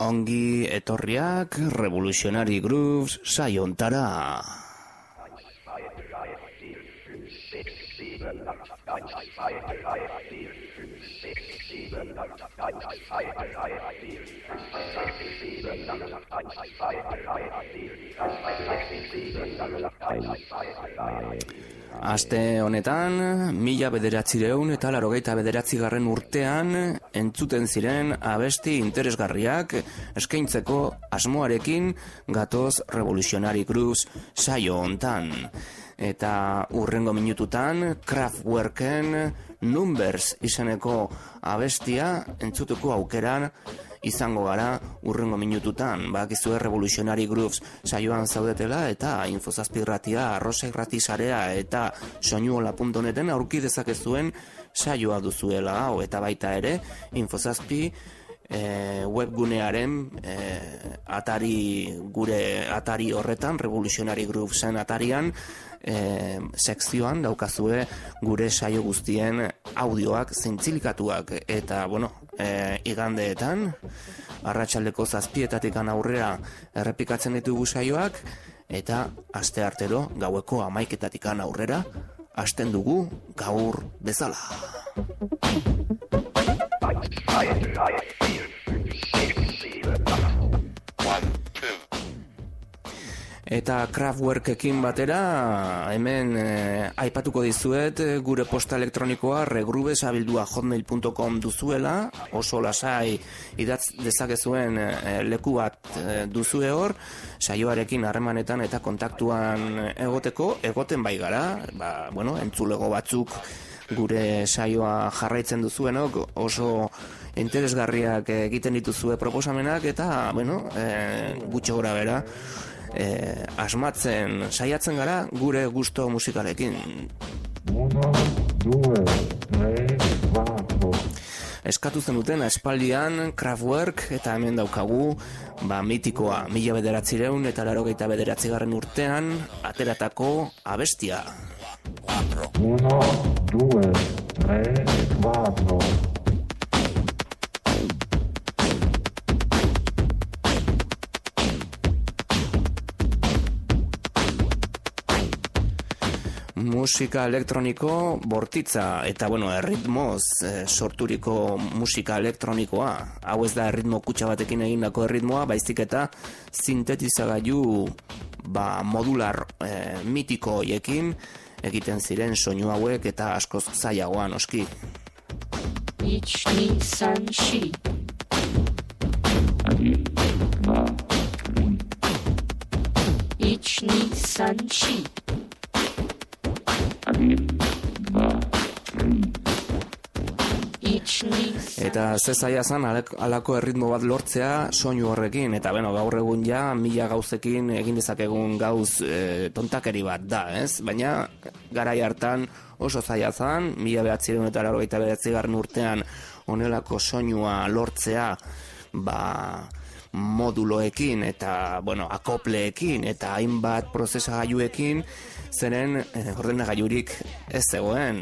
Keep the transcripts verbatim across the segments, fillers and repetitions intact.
ongi etorriak Revolutionary Grooves saiontara. Aste honetan, mila bederatzireun eta larogeita bederatzigarren urtean entzuten ziren abesti interesgarriak eskaintzeko asmoarekin gatoz Revolutionary Grooves saio hontan. Eta urrengo minututan Kraftwerken Numbers izeneko abestia entzutuko aukeran izango gara urrengo minututan. Bakizue Revolutionary Grooves saioan zaudetela eta Infozazpi irratia, Arrosa irrati sarea eta soinuola puntu neten aurki dezakezuen saioa duzuela hau, eta baita ere Infozazpi E, webgunearen e, atari gure atari horretan, Revolutionary Groovesen atarian e, sekzioan daukazue gure saio guztien audioak zintzilikatuak, eta bueno, e, igandeetan arratsaldeko zazpietatikan aurrera errepikatzen ditugu saioak, eta aste artero gaueko hamaiketatikan aurrera hasten dugu gaur bezala. Eta Kraftwerkekin batera hemen eh, aipatuko dizuet gure posta elektronikoa regrubesabildua hotmail puntu com duzuela, oso lasai idatz dezakezuen eh, leku bat eh, duzue hor, saioarekin harremanetan eta kontaktuan egoteko, egoten bai gara, ba, bueno, entzulego batzuk gure saioa jarraitzen duzuenok, oso interesgarriak egiten dituzue proposamenak, eta, bueno, e, gutxo gora bera, e, asmatzen saiatzen gara gure gusto musikalekin. Eskatu zen duten espaldian Kraftwerk, eta hemen daukagu ba, mitikoa mila bederatzireun eta larogeita bederatzigarren urtean ateratako abestia. Uno, due, tre, quattro. Musika elektroniko bortitza, eta bueno, erritmoz e, sorturiko musika elektronikoa. Hau ez da erritmo kutxa batekin egindako erritmoa, baizik eta sintetizagailu ba, modular e, mitiko hoiekin egiten ziren soinu hauek, eta askoz zailagoan noski. Ich ni san shi. Ich ni san shi. Eta ze zaila zen halako erritmo bat lortzea soinu horrekin, eta beno, gaur egun ja mila gauzekin egin dezakegun gauz e, tontakeri bat da, ez? Baina garai hartan oso zaila zen, mila behatzireun eta larogeita bederatzigarren urtean honelako soinua lortzea, ba, moduloekin eta, bueno, akopleekin eta hainbat prozesagailuekin, zeren eh, ordenagailurik ez zegoen.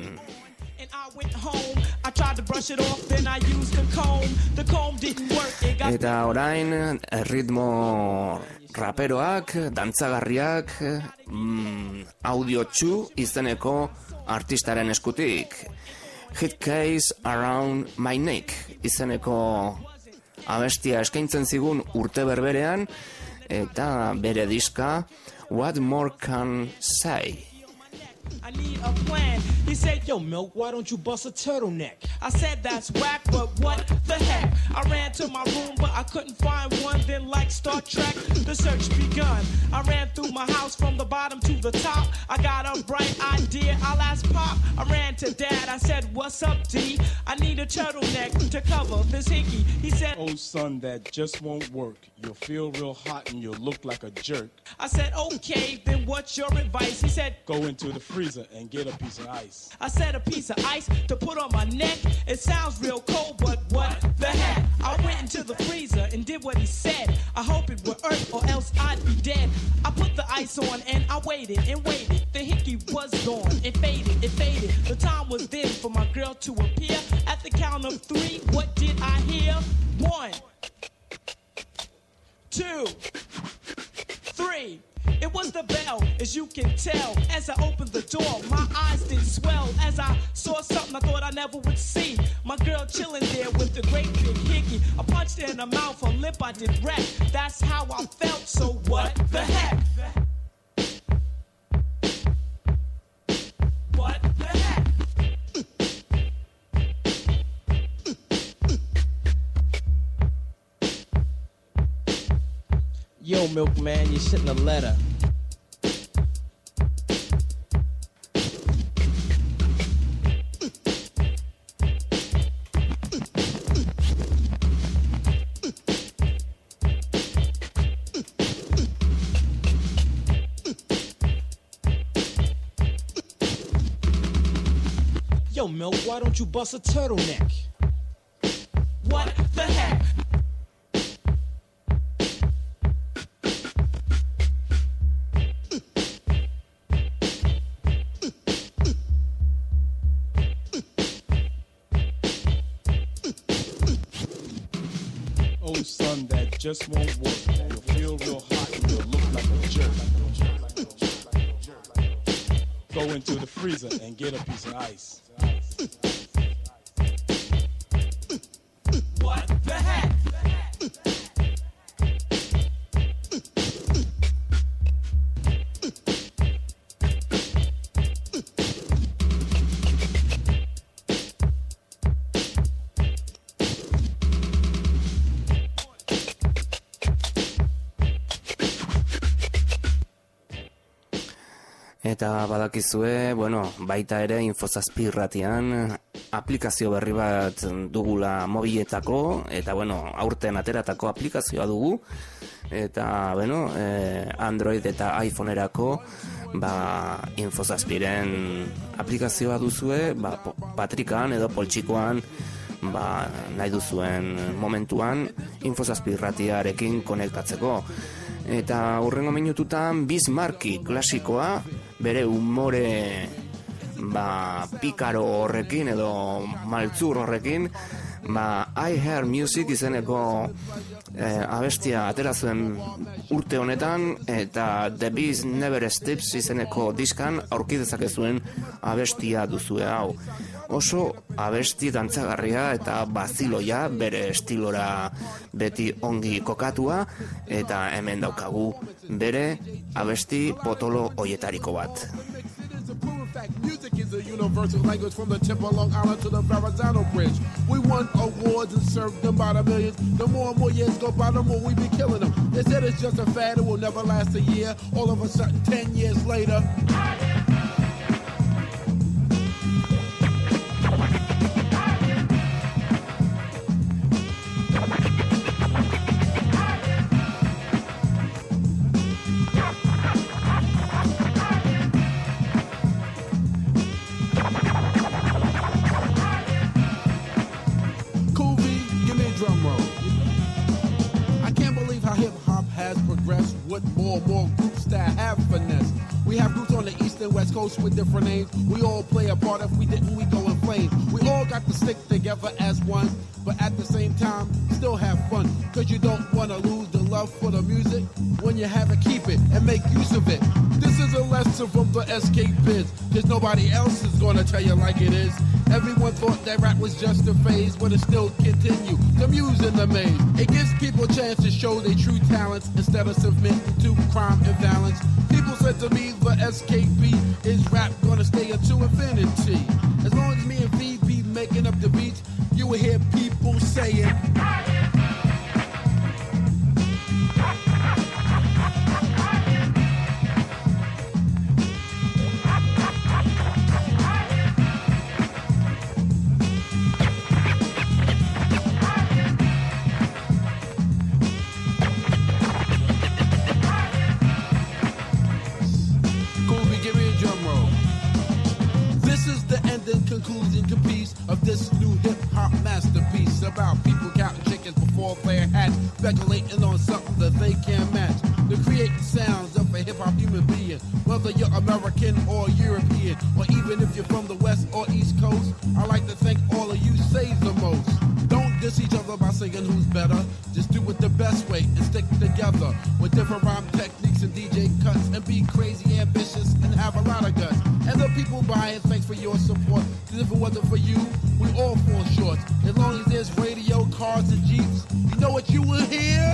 Eta orain erritmo raperoak, dantzagarriak, mm, audiotxu izeneko artistaren eskutik. Hit Case Around My Neck izeneko abestia eskaintzen zigun urte berberean, eta bere diska What More Can Say. I need a plan. He said, yo, Milk, why don't you bust a turtleneck? I said, that's whack, but what the heck? I ran to my room, but I couldn't find one. Then like Star Trek, the search begun. I ran through my house from the bottom to the top. I got a bright idea, I'll ask Pop. I ran to Dad, I said, what's up, D? I need a turtleneck to cover this hickey. He said, oh, son, that just won't work. You'll feel real hot and you'll look like a jerk. I said, okay, then what's your advice? He said, go into the freezer and get a piece of ice. I said, a piece of ice to put on my neck? It sounds real cold, but what the heck? I went into the freezer and did what he said. I hope it would hurt or else I'd be dead. I put the ice on and I waited and waited. The hickey was gone. It faded, it faded. The time was then for my girl to appear. At the count of three, what did I hear? One, two, three. It was the bell, as you can tell. As I opened the door, my eyes did swell. As I saw something I thought I never would see. My girl chilling there with the great big hickey. I punched her in the mouth, her lip I did wreck. That's how I felt, so what the heck? What the heck? Yo, milkman, you shouldn't have let her. Yo, Milk, why don't you bust a turtleneck? What the heck? Oh, son, that just won't work. You'll feel real hot and you'll look like a jerk. Go into the freezer and get a piece of ice. What the heck? Eta badakizue, bueno, baita ere Infozazpi irratian aplikazio berri bat dugula mobiletako, eta bueno, aurten ateratako aplikazioa dugu, eta bueno, eh, Android eta iPhoneerako ba, Infozazpiren aplikazioa duzue, ba, patrikan edo poltsikoan, ba, nahi duzuen momentuan Infozazpi irratiarekin konektatzeko. Eta hurrengo minututan Bismarcky klasikoa, bere umore ba, pikaro horrekin edo maltzur horrekin, ba, I Hear Music izeneko eh, abestia atera zuen urte honetan, eta The Beast Never Sleeps izeneko diskan aurki dezakezuen abestia duzue hau. Oso abesti dantzagarria eta baziloia, bere estilora beti ongi kokatua, eta hemen daukagu bere abesti potolo hoietariko bat. Music is a universal language from the tip of Long Island to the Verrazano Bridge. We won awards and served them by the millions. The more and more years go by, the more we be killing them. They said it's just a fad, it will never last a year. All of a sudden, ten years later. With more and more groups that have finesse. We have groups on the east and west coast with different names. We all play a part. If we didn't, we go in flames. We all got to stick together as one, but at the same time, still have fun. Cause you don't want to lose the love for the music. When you have it, keep it and make use of it. This is a lesson from the Escape Biz. Cause nobody else is gonna tell you like it is. Everyone thought that rap was just a phase, but it still continue. The muse in the maze. It gives people a chance to show their true talents instead of submitting to crime and violence. People said to me the S K B is rap gonna stay into infinity. As long as me and V be making up the beats, you will hear people saying. Conclusion to piece of this new hip-hop masterpiece about people counting chickens before their hat, speculating on something that they can't match. The creating sounds of a hip-hop human being, whether you're American or European, or even if you're from the West or East Coast. I like to think all of you say the most. Don't diss each other by saying who's better. Just do it the best way and stick together. together with different rhyme techniques and D J cuts and be crazy, ambitious, and have a lot of guts. And the people buying, thanks for your support. Cause if it wasn't for you, we all fall short. As long as there's radio, cars, and jeeps, you know what you will hear?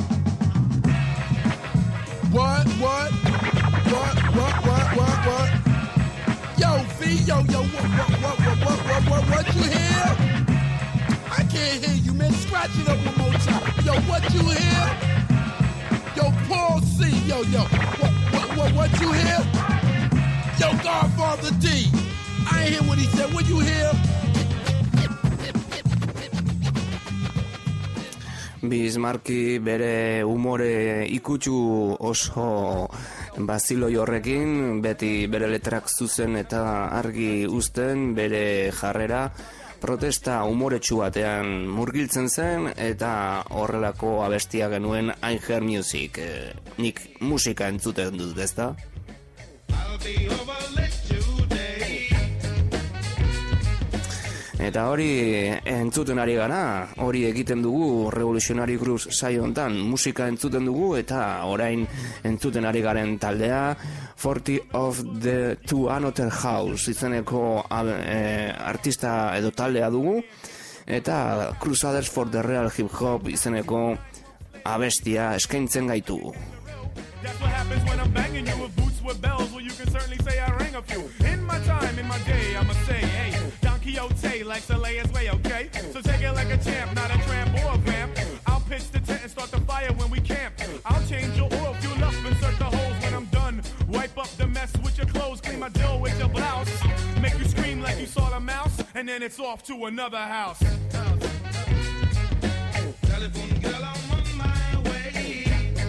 What, what, what, what, what, what, what? Yo, V, yo, yo, what, what, what, what, what, what, what, what you hear? I can't hear you, man. Scratch it up one more time. Yo, what you hear? Yo, Paul C, yo, yo, what, what, what, what you hear? Yo, Godfather D, I ain't hear what he said. What you hear? Bismarcky bere umore ikutsu oso baziloi horrekin, beti bere letrak zuzen eta argi uzten, bere jarrera protesta umoretsu batean murgiltzen zen, eta horrelako abestia genuen I Hear Music. E, nik musika entzuten dut, ezta? Eta hori entzuten ari gara, hori egiten dugu Revolutionary Grooves saio hontan, musika entzuten dugu, eta orain entzuten ari garen taldea forty of the To Another House izeneko e, artista edo taldea dugu, eta Crusaders for the Real Hip Hop izeneko abestia eskaintzen gaitu. That's what happens when I'm banging you with boots with bells. Well, you can certainly say I rang a few. In my time, in my day, I'ma say, hey, Don Quixote likes to lay his way, okay? So take it like a champ, not a tramp or a vamp. I'll pitch the tent and start the fire when we camp. I'll change your oil, fuel up, insert the holes when I'm done. Wipe up the mess with your clothes, clean my dough with your blouse. Make you scream like you saw the mouse, and then it's off to another house. Telephone girl, I'm on my way.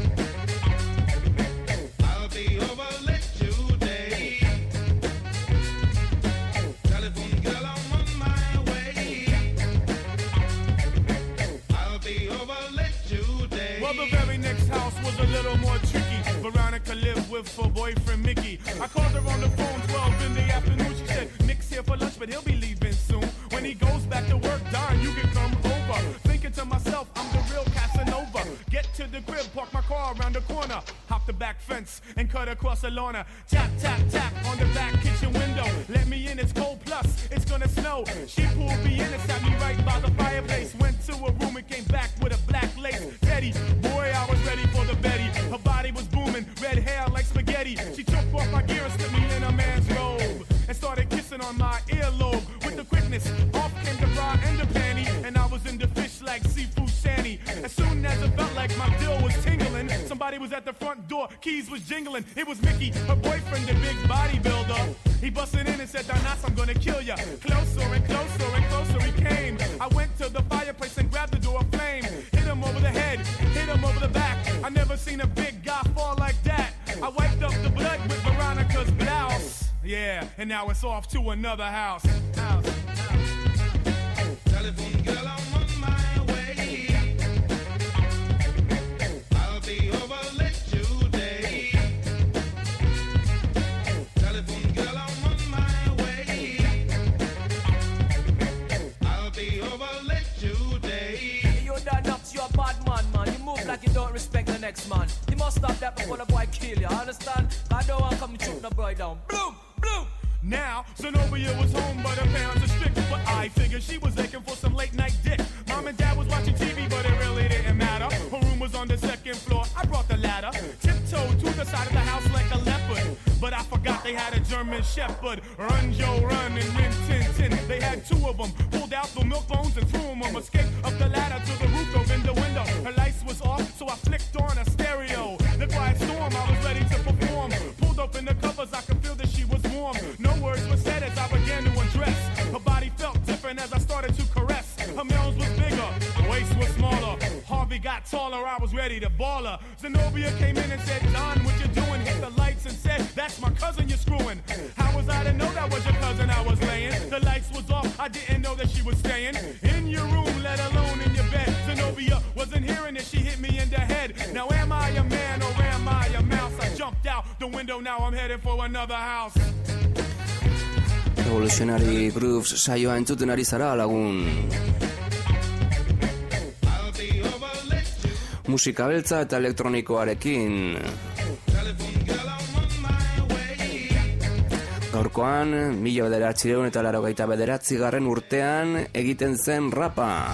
Well, the very next house was a little more tricky. Veronica lived with her boyfriend Mickey. I called her on the phone twelve in the afternoon. She said, Mick's here for lunch, but he'll be leaving soon. When he goes back to work, Don, you can come over. Thinking to myself, I'm the real Casanova. Get to the crib, park my car around the corner. Hop the back fence and cut across the lawn. Tap, tap, tap on the back kitchen window. Let me in, it's cold, plus it's gonna snow. She pulled me in and sat me right by the fireplace. Went to a room and came back with a black lace teddy. Boy, I was ready for the Betty. Her body was booming, red hair like spaghetti. She took off my gear and slipped me in a man's robe and started kissing on my earlobe. With the quickness, off came the bra and the panty, and I was in the fish like seafood shanty. As soon as it felt like my dill was tingling, somebody was at the front door, keys was jingling. It was Mickey, her boyfriend, the big bodybuilder. He busted in and said, Donas, I'm gonna kill ya. Closer and closer and closer he came. I went to the fireplace and grabbed the door flame. Hit him over the head, hit him over the back. I never seen a big guy fall like that. I wiped up the blood with Veronica's blouse. Yeah, and now it's off to another house. House, house. Telephone girl, I'm on my way. I'll be over late today. Telephone girl, I'm on my way. I'll be over late today. Hey, you're done up, you're a bad man, man. You move like you don't respect the next man. You must stop that before the boy kill you, understand? I don't want to come and shoot the boy down. Bloom, bloom. Now, Zenobia was home, but her parents are strict. But I figured she was aching for some late night dick. Mom and dad was watching T V, but it really didn't matter. Her room was on the second floor. I brought the ladder, tiptoed to the side of the house like a leopard. But I forgot they had a German shepherd. Run, Joe, run, and Rin Tin Tin. They had two of them. Pulled out the milk bones and threw them. Escaped up the ladder to the roof, dove in the window. Her lights was off, so I flicked on a stereo. The quiet storm, I was ready to perform. Pulled open the covers, I could feel that she was warm. No words were said as I began to undress. Her body felt different as I started to caress. Her males was bigger, her waist was smaller. Harvey got taller, I was ready to ball her. Zenobia came in and said, Don, what you doing? Hit the lights and said, that's my cousin you're screwing. How was I to know that was your cousin I was laying? The lights was off, I didn't know that she was staying in your room, let alone in your bed. Zenobia wasn't hearing it, she hit me in the head. Now am I a man or am I a mouse? I jumped out the window, now I'm headed for another house. Revolutionary Grooves saioa entzuten ari zara, lagun. musika beltza eta elektronikoarekin. Gaurkoan, mila bederatzireun eta laurogeita bederatzi garren urtean egiten zen rapa.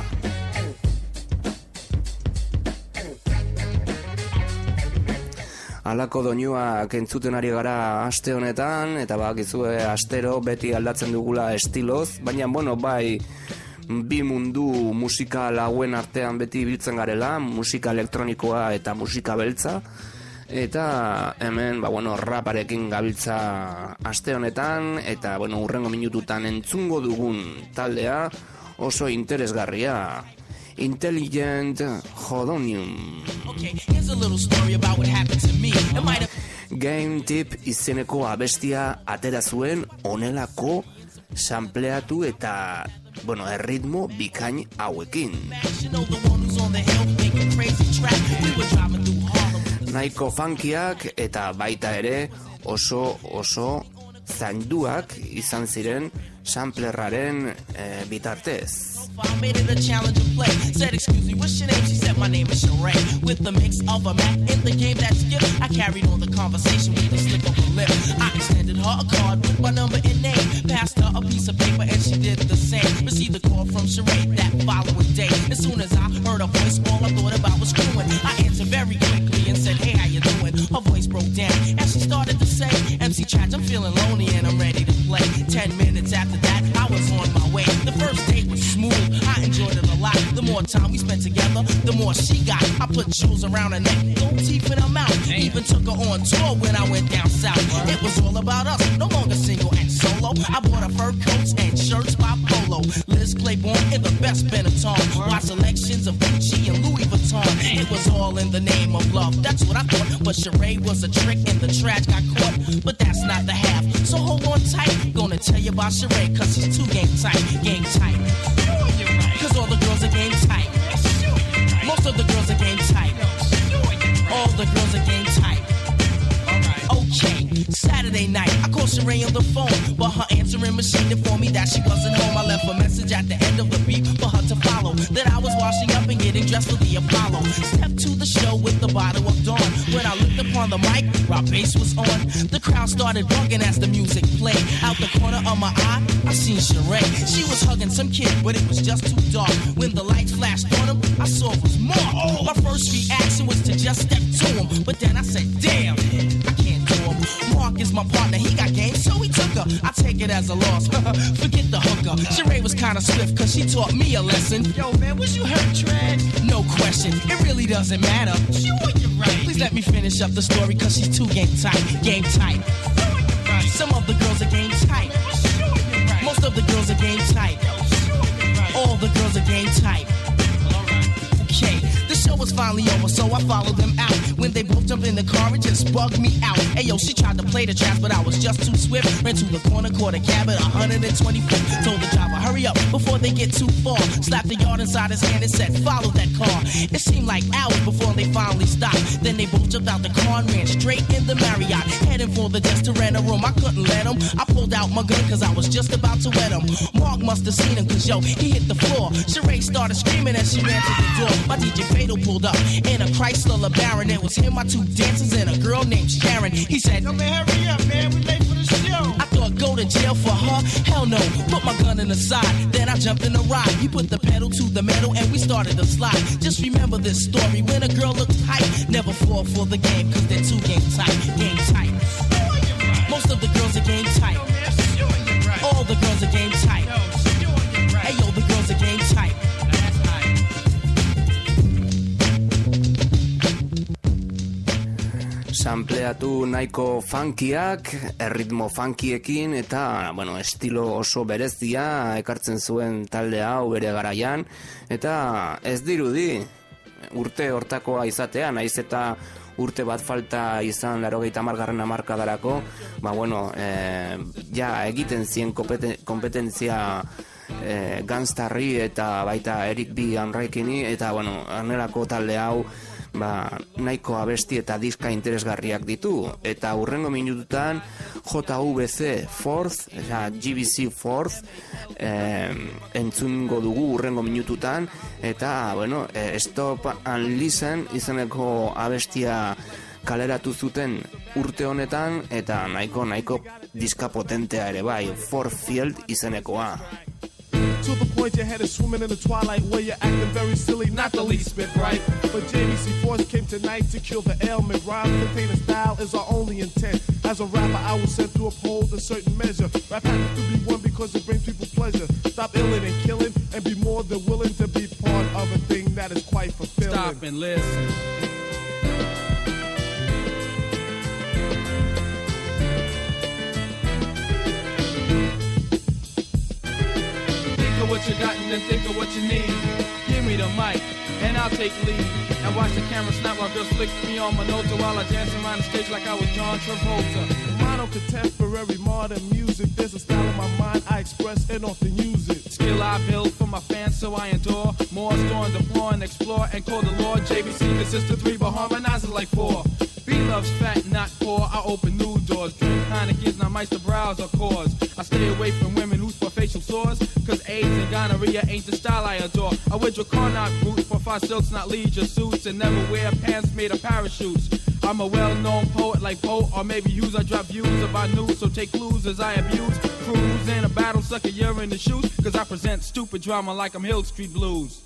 Halako doinuak entzuten ari gara aste honetan, eta bakizue astero beti aldatzen dugula estiloz, baina bueno, bai, bi mundu musikal hauen artean beti biltzen garela, musika elektronikoa eta musika beltza, eta hemen, ba, bueno, raparekin gabiltza aste honetan, eta, bueno, urrengo minututan entzungo dugun taldea oso interesgarria. Intelligent Hodonium. Okay, here's a little story about what happened to me. It might have... Game Tip izeneko abestia atera zuen onelako sampleatu eta, bueno, erritmo bikain hauekin. Nahiko funkiak eta baita ere oso oso zainduak izan ziren samplerraren eh, bitartez. I made it a challenge to play. Said, excuse me, what's your name? She said, my name is Sheree. With the mix of a Mac in the game that's skipped, I carried on the conversation with a slip of a lip. I extended her a card with my number and name. Passed her a piece of paper and she did the same. Received a call from Sheree that following day. As soon as I heard her voice, all I thought about was screwing. I answered very quickly and said, hey, how you doing? Her voice broke down and she started to say, M C Chatch, I'm feeling lonely and I'm ready to play. Ten minutes after that, I was on my way. The first date was smooth. I enjoyed it a lot. The more time we spent together, the more she got. I put jewels around her neck, gold teeth in her mouth. Damn. Even took her on tour when I went down south. What? It was all about us, no longer single and solo. I bought her fur coats and shirts by Polo. Liz Claiborne in the best Benetton. Watch selections of Gucci and Louis Vuitton. Damn. It was all in the name of love, that's what I thought. But Sheree was a trick and the trash got caught. But that's not the half, so hold on tight. Gonna tell you about Sheree, cause she's too game tight, game tight. Cause all the girls are game tight. Most of the girls are game tight. All the girls are game tight. Okay, Saturday night, I called Sheree on the phone, but her answering machine informed me that she wasn't home. I left a message at the end of the beat for her to follow, that I was washing up and getting dressed for the Apollo. Stepped to the show with the bottle of Dawn. When I looked upon the mic, rock bass was on. The crowd started bugging as the music played. Out the corner of my eye, I seen Sheree. She was hugging some kid, but it was just too dark. When the lights flashed on him, I saw it was Mark. My first reaction was to just step to him, but then I said, damn, I can't do him. Mark is my partner, he got game, so he took her. I take it as a loss, forget the hooker. Sheree was kinda swift, cause she taught me a lesson. Yo man, was you hurt, Trad? No question, it really doesn't matter. Sure, you're right. Please let me finish up the story, cause she's too game tight, game tight. Sure, you're right. Some of the girls are game tight. Sure, you're right. Most of the girls are game tight. Sure, you're right. All the girls are game tight. Okay, the show was finally over, so I followed them out. When they both jumped in the car, it just bugged me out. Hey yo, she tried to play the tracks, but I was just too swift. Ran to the corner, caught a cab at one twenty-fifth. Told the driver, hurry up before they get too far. Slapped the yard inside his hand and said, follow that car. It seemed like hours before they finally stopped. Then they both jumped out the car and ran straight in the Marriott. Heading for the desk to rent a room, I couldn't let him. I pulled out my gun cause I was just about to wet him. Mark must have seen him cause yo, he hit the floor. Sheree started screaming as she ran to the door. My D J Fatal pulled up in a Chrysler LeBaron. It was him, my two dancers, and a girl named Sharon. He said, yo man, hurry up, man, we late for the show. I thought, go to jail for her? Hell no, put my gun in the side. Then I jumped in the ride. He put the pedal to the metal and we started to slide. Just remember this story, when a girl looks tight, never fall for the game, cause they're too game tight, game tight. Most of the girls are game tight. All the girls are game tight. Hey yo, the girls are game tight. Sampleatu nahiko funkiak, erritmo funkiekin eta, bueno, estilo oso berezia ekartzen zuen talde hau bere garaian, eta ez dirudi urte hortakoa izatea, naiz eta urte bat falta izan laurogeita hamargarren hamarkadarako, ba bueno, eh, ja egiten zien kompetentzia eh, Gunstarri eta baita Eric B. Anraikini, eta bueno, hanelako talde hau ba, nahiko abesti eta diska interesgarriak ditu, eta hurrengo minututan J V C Fourth, G B C Fourth, eh, entzungo dugu hurrengo minututan, eta, bueno, eh, Stop and Listen izeneko abestia kaleratu zuten urte honetan, eta nahiko, nahiko diska potentea ere bai, Fourth Field izenekoa. To the point your head is swimming in the twilight where you're acting very silly, not the least bit right. But J B C Force came tonight to kill the ailment. Rhyme container style is our only intent. As a rapper, I was sent to uphold a certain measure. Rap happens to be one because it brings people pleasure. Stop illing and killing and be more than willing to be part of a thing that is quite fulfilling. Stop and listen. What you got and then think of what you need. Give me the mic and I'll take lead. And watch the camera snap while girls flick me on my nota while I dance around the stage like I was John Travolta. Mono contemporary modern music. There's a style in my mind I express and often use it. Skill I build for my fans so I endure. More store and deploy and explore and call the Lord. J B C consists of three but harmonizes like four. B loves fat, not poor. I open new doors. Drink Heineken's, now Meister brows are cause. I stay away from women who's for facial sores. Cause AIDS and gonorrhea ain't the style I adore. I wear Dracarnock boots for fine silks, not leisure suits. And never wear pants made of parachutes. I'm a well-known poet like Poe, or maybe Hughes. I drop views about news, so take clues as I abuse. Cruise in a battle, suck a year in the shoes. Cause I present stupid drama like I'm Hill Street Blues.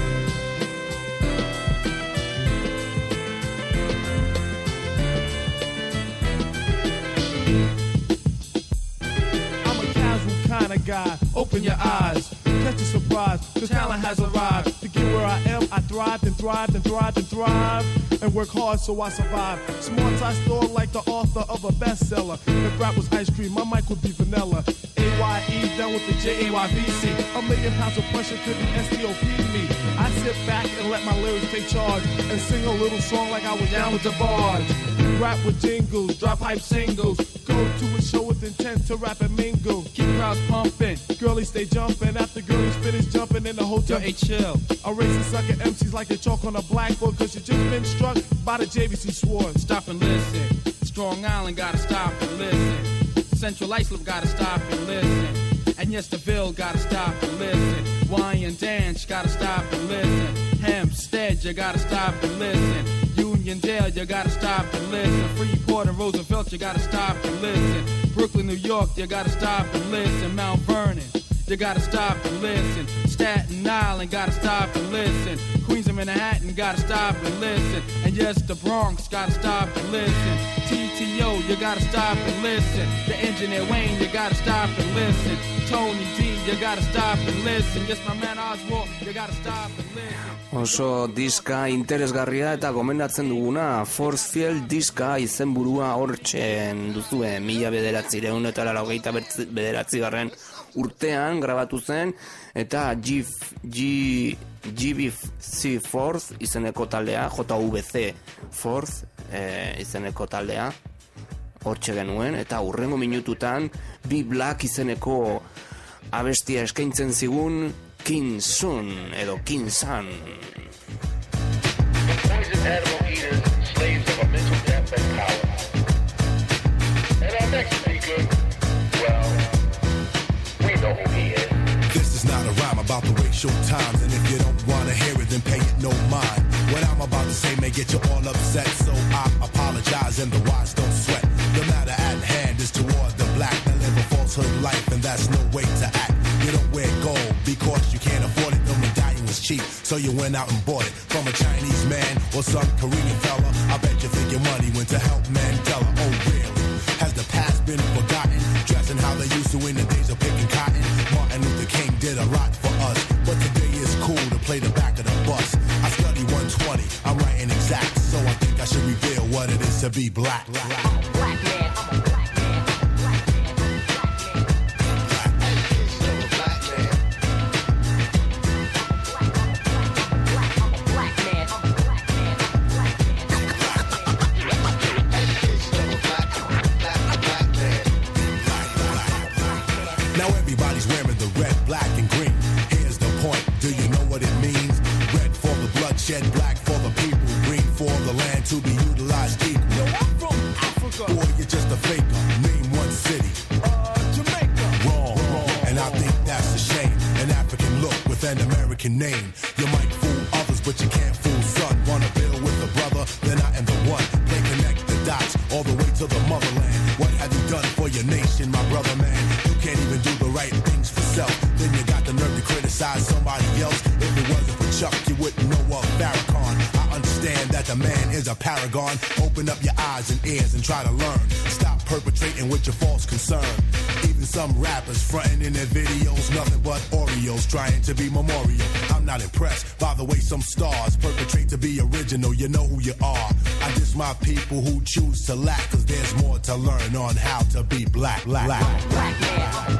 Kind of guy, open your eyes, catch a surprise, cause talent has arrived. To get where I am, I thrived and thrived and thrived and thrived, and work hard so I survive. Smart I store like the author of a bestseller. If rap was ice cream, my mic would be vanilla. A Y E down with the J A Y V C. A million pounds of pressure couldn't S T O P me. I sit back and let my lyrics take charge, and sing a little song like I was down with the barge. Rap with jingles, drop hype singles. Go to a show with intent to rap and mingle. Keep crowds pumping, girlies stay jumping. After girlies finish jumping in the hotel, hey chill. I race the sucker M Cs like they chalk on a blackboard. Cause you just been struck by the J B C sword. Stop and listen. Strong Island gotta stop and listen. Central Islip gotta stop and listen. And yes, the Ville gotta stop and listen. Wyan Dance gotta stop and listen. Hempstead, you gotta stop and listen. Uniondale, you gotta stop and listen. Freeport and Roosevelt, you gotta stop and listen. Brooklyn, New York, you gotta stop and listen. Mount Vernon, you gotta stop and listen. Staten Island, gotta stop and listen. Queens of Manhattan, gotta stop and listen. And yes, the Bronx, gotta stop and listen. T T O, you gotta stop and listen. The Engineer Wayne, you gotta stop and listen. Tony D, you gotta stop and listen. Yes, my man Oswald, you gotta stop and listen. Oso diska interesgarria eta gomendatzen duguna, Force Field diska izenburua hortzen duzue, mila bederatzireun eta laurogeita bederatzi garren urtean grabatu zen, eta G, G, G B C Fourth izeneko taldea, J V C Fourth e, izeneko taldea hortxe genuen, eta hurrengo minututan Be Black izeneko abestia eskaintzen zigun King Sun edo King Sun. Poison animal eaters, slaves of a mental death and power. And our next speaker, well, we know who he is. This is not a rhyme about to waste your time, and if you don't want to hear it, then pay it no mind. What I'm about to say may get you all upset, so I apologize and the wise don't sweat. The matter at hand is toward the black that live a falsehood life, and that's no way to act. You don't wear gold because you can't afford it. The medallion was cheap, so you went out and bought it from a Chinese man or some Korean fella. I bet you think your money went to help Mandela. Oh really? Has the past been forgotten? Dressing how they used to in the days of picking cotton. Martin Luther King did a lot for us, but today it's cool to play the back of the bus. I study one twenty, I'm writing exact, so I think I should reveal what it is to be black. Black, black man, I'm a black. Shed black for the people, green for to be utilized equal. Yo, I'm from Africa. Boy, you're just a faker. Name one city. Uh, Jamaica. Wrong, wrong. And I think that's a shame. An African look with an American name. You might fool others, but you can't fool son. Wanna build with a brother, then I am the one. They connect the dots all the way to the motherland. What have you done for your nation, my brother, man? You can't even do the right things for self. Then you got the nerve to criticize somebody else. If it wasn't for Chuck, you wouldn't know of Farrakhan. I understand that the man is a paragon. Open up your eyes and ears and try to learn. Stop perpetrating with your false concern. Even some rappers fronting in their videos, nothing but Oreos trying to be memorial. I'm not impressed by the way some stars perpetrate to be original. You know who you are. I diss my people who choose to lack, cause there's more to learn on how to be black. Black, black, black, black man.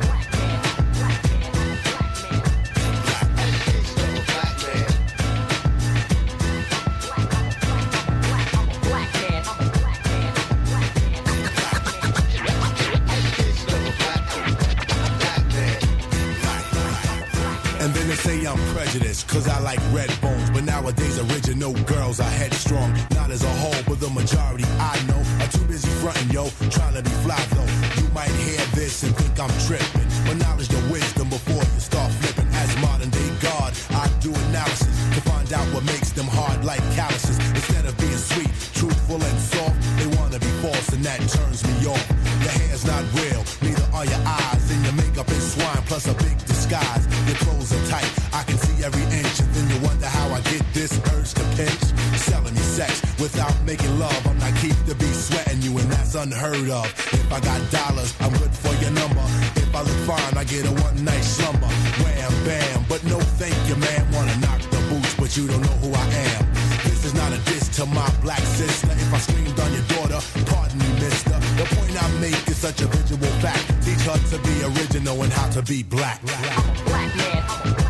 Say I'm prejudiced, cause I like red bones. But nowadays original girls are headstrong. Not as a whole, but the majority I know are too busy fronting, yo, trying to be fly though. You might hear this and think I'm tripping, but knowledge the wisdom before you start flipping. As modern day God, I do analysis to find out what makes them hard like calluses. Instead of being sweet, truthful and soft, they wanna be false and that turns me off. Your hair's not real, neither are your eyes, and your makeup is swine plus a big disguise. Your clothes are tight, I can see every inch, and then you wonder how I get this urge to pinch. Selling me sex without making love, I'm not keep to be sweating you, and that's unheard of. If I got dollars, I'm good for your number. If I look fine, I get a one night slumber. Wham bam, but no thank you, man. Wanna knock the boots, but you don't know who I am. This is not a diss to my black sister. If I screamed on your daughter, pardon me, mister. The point I make is such a visual fact. Teach her to be original and how to be black. I'm a black man, I'm a black man.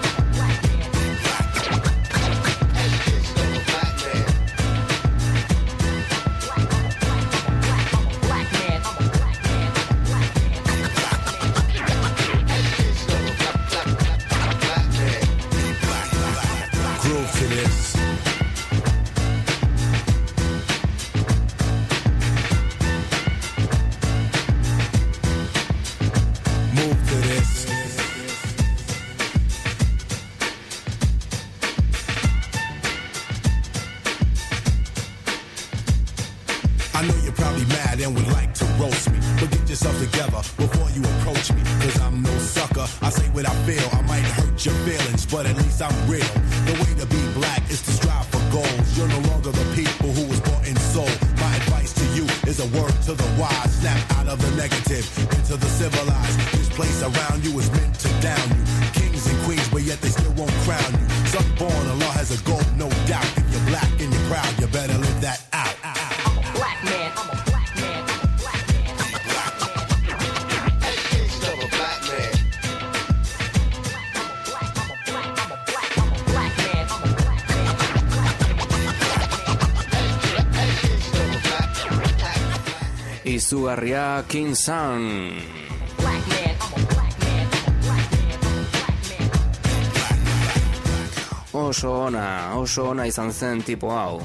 But at least I'm real. The way to be black is to strive for goals. You're no longer the people who was bought and sold. My advice to you is a word to the wise. Snap out of the negative into the civilized. This place around you is meant to down you. Kings and queens, but yet they still won't crown you. Some born, Allah has a goal, no doubt. If you're black and you're proud, you better live that out. I'm a black man, I'm a black man, I'm a black man, I'm a black man. Education of a black man. Izugarria King Sun. Oso ona, oso ona izan zen tipo hau.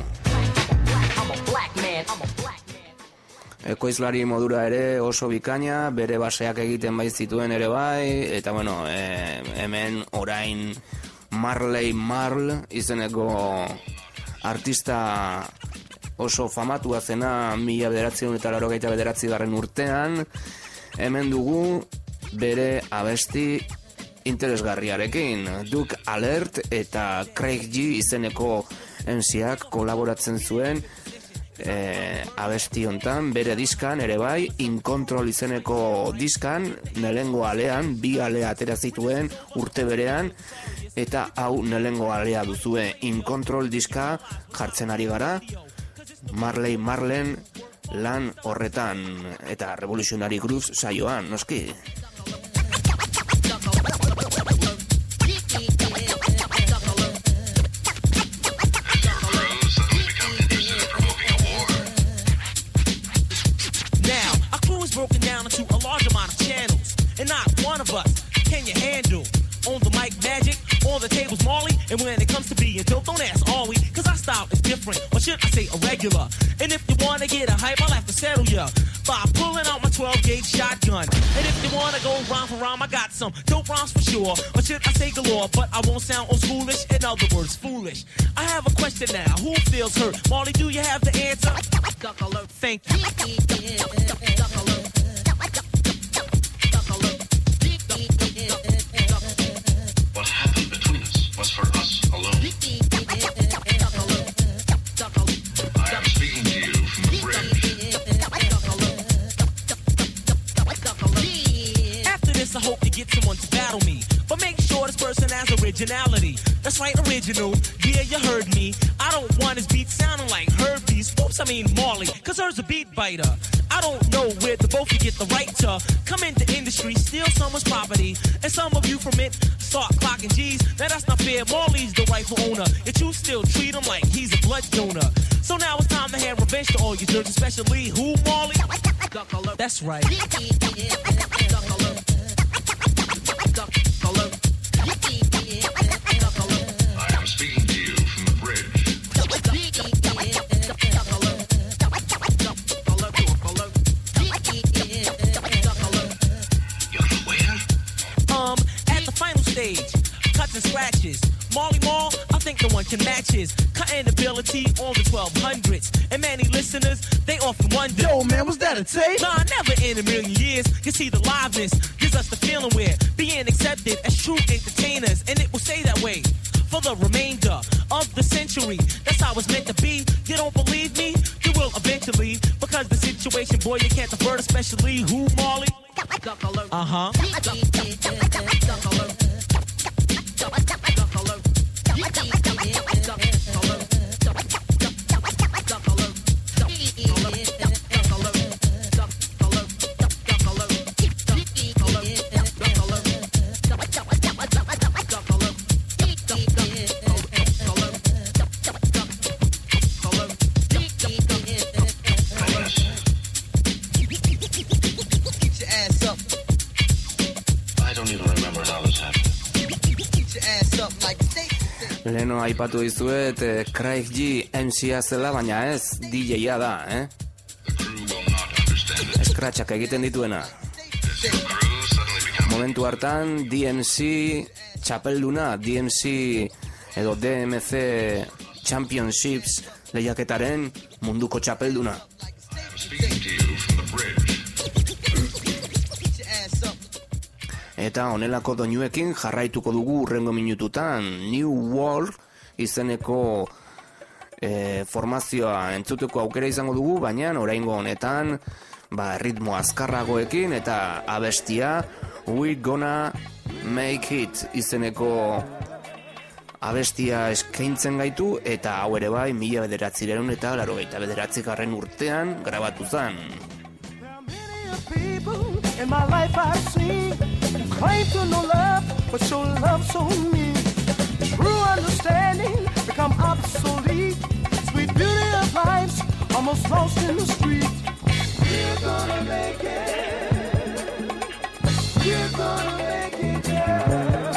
Ekoizlari modura ere oso bikaina, bere baseak egiten bai zituen ere bai, eta bueno, e, hemen orain Marley Marl izeneko artista oso famatua zena mila bederatzen eta laurogeita bederatzi garren urtean, hemen dugu bere abesti interesgarriarekin. Duke Alert eta Craig G izeneko M C'ak kolaboratzen zuen e, abesti hontan, bere diskan ere bai, In Control izeneko diskan, nelengo alean, bi alea atera zituen urte berean, eta hau nelengo alea duzue In Control diska jartzen ari gara, Marley Marlen lan horretan eta Revolutionary Grooves saioan, noski. Now, our crew is broken down into a large amount of channels, and not one of us can you handle. On the mic magic, on the tables Marley, and when it comes to being dope, don't ask are we, cause our style is different, or should I say a regular. And if you wanna get a hype, I'll have to settle ya by pulling out my twelve gauge shotgun. And if you wanna go rhyme for rhyme, I got some dope rhymes for sure. Or should I say galore? But I won't sound old schoolish. In other words, foolish. I have a question now. Who feels hurt? Marley, do you have the answer? Duck alert. Thank you. Duck alert. What happened between us was for us alone. I am speaking to you from the bridge. After this, I hope you get someone to battle me. But make sure this person has originality. That's right, original. Yeah, you heard me. I don't want his beat sounding like Herbie's. Oops, I mean Marley, cause her's a beat biter. I don't know where the both of you get the right to come into industry, steal someone's property. And some of you from it start clocking G's. Now that's not fair, Marley's the rightful owner. Yet you still treat him like he's a blood donor. So now it's time to have revenge to all you jerks, especially who, Marley? Duck alert. That's right. Duck alert. Duck alert. I am speaking to you from the bridge. Um, at the final stage, cuts and scratches. Marley Marl, I think no one can match his cutting ability on the twelve hundreds. And many listeners, they often wonder, Yo, man, was that a tape? nah, never in a million years. You see, the liveness gives us the feeling we're being accepted as true entertainers. And it will stay that way for the remainder of the century. That's how it's meant to be. You don't believe me? You will eventually. Because the situation, boy, you can't divert, especially who, Marley? Uh-huh. Leno aipatu dizuet eh, Craig G M C-a zela, baina ez D J-a da, eh? Scratchak egiten dituena. Momentu hartan D M C txapelduna, D M C edo D M C Championships lehiaketaren munduko txapelduna. Eta honelako doinuekin jarraituko dugu urrengo minututan. New World izeneko e, formazioa entzuteko aukera izango dugu, baina oraingo honetan ba, ritmo azkarragoekin eta abestia We Gonna Make It izeneko abestia eskaintzen gaitu, eta hau ere bai mila bederatzireun eta laurogeita bederatzigarren urtean grabatu zen. People in my life I've seen who claim to know love, but show love so mean. True understanding become obsolete. Sweet beauty of life's almost lost in the street. We're gonna make it. We're gonna make it, girl.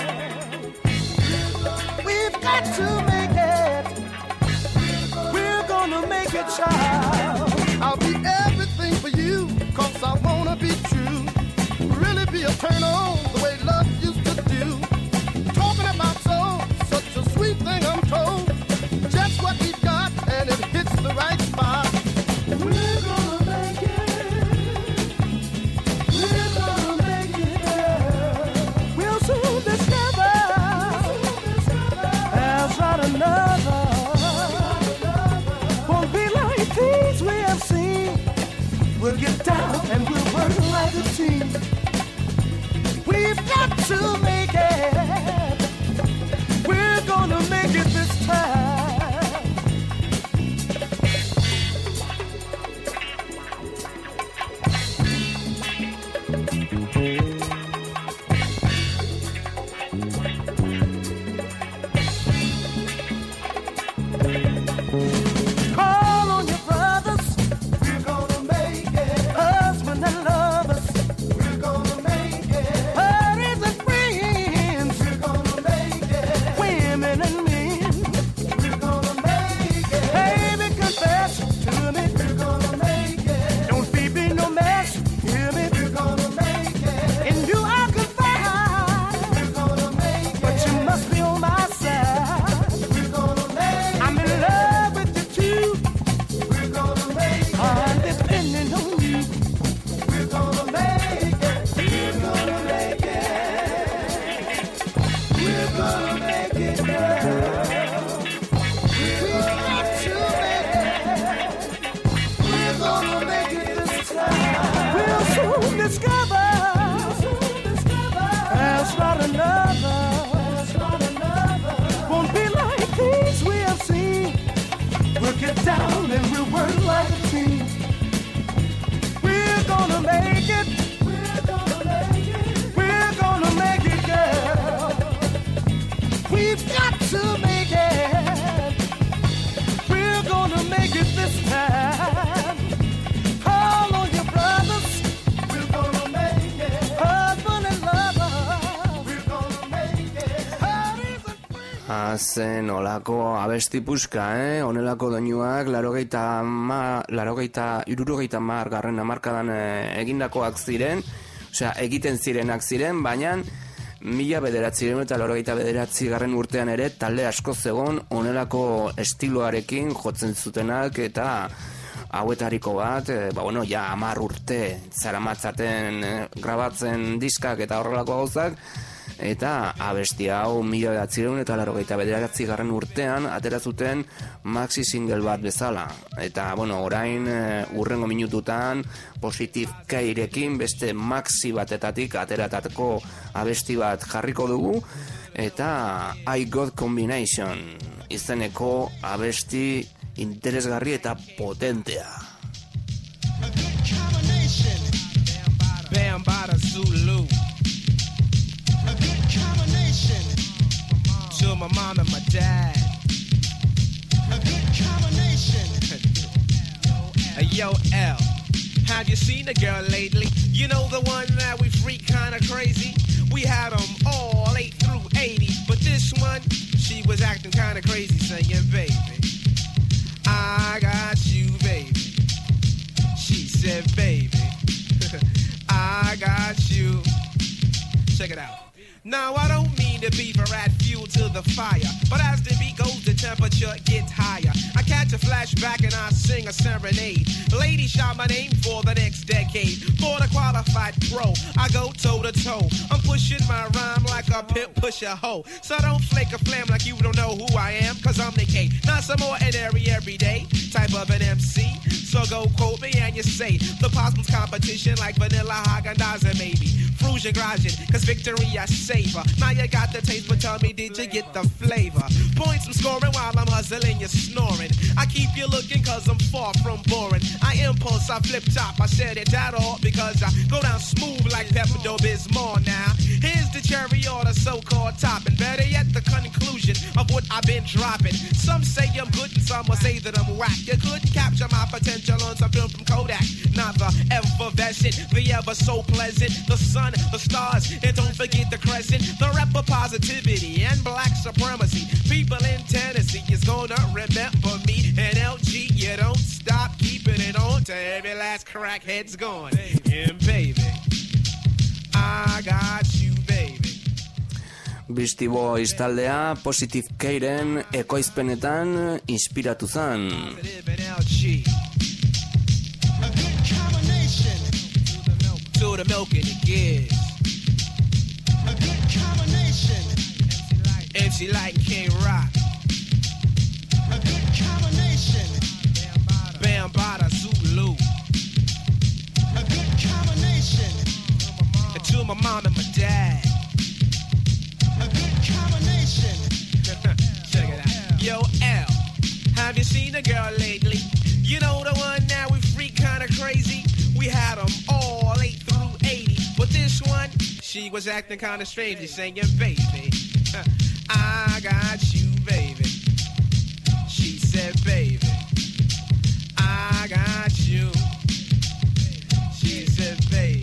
We've got to make it. We're gonna make it, child. I'll be everything for you, 'cause I wanna be true. Really be a turn on the way love used to do. Talking about soul, such a sweet thing I'm told. Just what we got and it hits the right spot. We're gonna make it. We're gonna make it, girl. We'll soon discover there's not another. Won't be like these we have seen. We'll get down and we'll work like a team. We've got to make it. We're gonna make it this time. Call on your brothers. We're gonna make it. Husband and lovers. We're gonna make it. Buddies and friends. make it. We're gonna make it. We're gonna make it, girl. We've got to make it. We're gonna make it this time. Call on your brothers. We're gonna make it. Husband and lover. We're gonna make it. Hurries and free. Hazen olako abesti puska, eh? Honelako doinuak larogeita ma, larogeita, irurogeita mar garren amarkadan eh, egindakoak ziren, osea, egiten zirenak ziren, baina mila bederatziren eta larogeita bederatzi garren urtean ere talde asko zegon honelako estiloarekin jotzen zutenak eta hauetariko bat, eh, ba bueno, ja hamar urte zaramatzaten eh, grabatzen diskak eta horrelako gauzak, eta abesti hau mila bederatzireun eta larogeita bederatzi garren urtean atera zuten maxi single bat bezala. Eta, bueno, orain e, urrengo minututan Positive K-rekin beste maxi batetatik ateratako abesti bat jarriko dugu, eta I Got Combination izeneko abesti interesgarri eta potentea. Bam Bada Zulu. To my mom and my dad. A good combination. Hey, yo, L, have you seen a girl lately? You know the one that we freak kinda crazy? We had them all eight through eighty, but this one, she was acting kinda crazy, saying, baby, I got you, baby. She said, baby, I got you. Check it out. Now I don't mean to be for add fuel to the fire, but as the beat goes the temperature gets higher. I catch a flashback and I sing a serenade. Lady shout my name for the next decade. For the qualified pro, I go toe to toe. I'm pushing my rhyme like a pimp push a hoe. So don't flake a flam like you don't know who I am, cause I'm the K, not some ordinary everyday type of an M C. So go quote me and you say the possible competition like Vanilla Haagen-Dazs and maybe Frusion Grajin, cause victory I savor. Now you got the taste, but tell me, did you get the flavor? Points I'm scoring while I'm hustling, you're snoring. I keep you looking cause I'm far from boring. I impulse, I flip top, I said it that all because I go down smooth like Pepto-Bismol now. Here's the cherry or the so-called topping. Better yet, the conclusion of what I've been dropping. Some say I'm good and some will say that I'm whack. You couldn't capture my potential on some film from Kodak. Not the effervescent, the ever so pleasant, the sun, the stars, and don't forget the crescent, the rep of positivity and black supremacy. People in Tennessee is gonna remember me. And L G, you don't stop keeping it on till every last crackhead's gone. And baby, I got you, baby. Beastie Boys taldea Positive K-ren ekoizpenetan inspiratu zen. To the milk and the gives. A good combination. M C Light and King Rock. A good combination. Bam Bada Zulu. A good combination. And to my mom and my dad. A good combination. Check it out. Yo, L, have you seen a girl lately? You know the one that we freak kinda crazy? We had them all eight through eighty, but this one, she was acting kinda strangely, saying, baby, I got you, baby. She said, baby, I got you. She said, baby,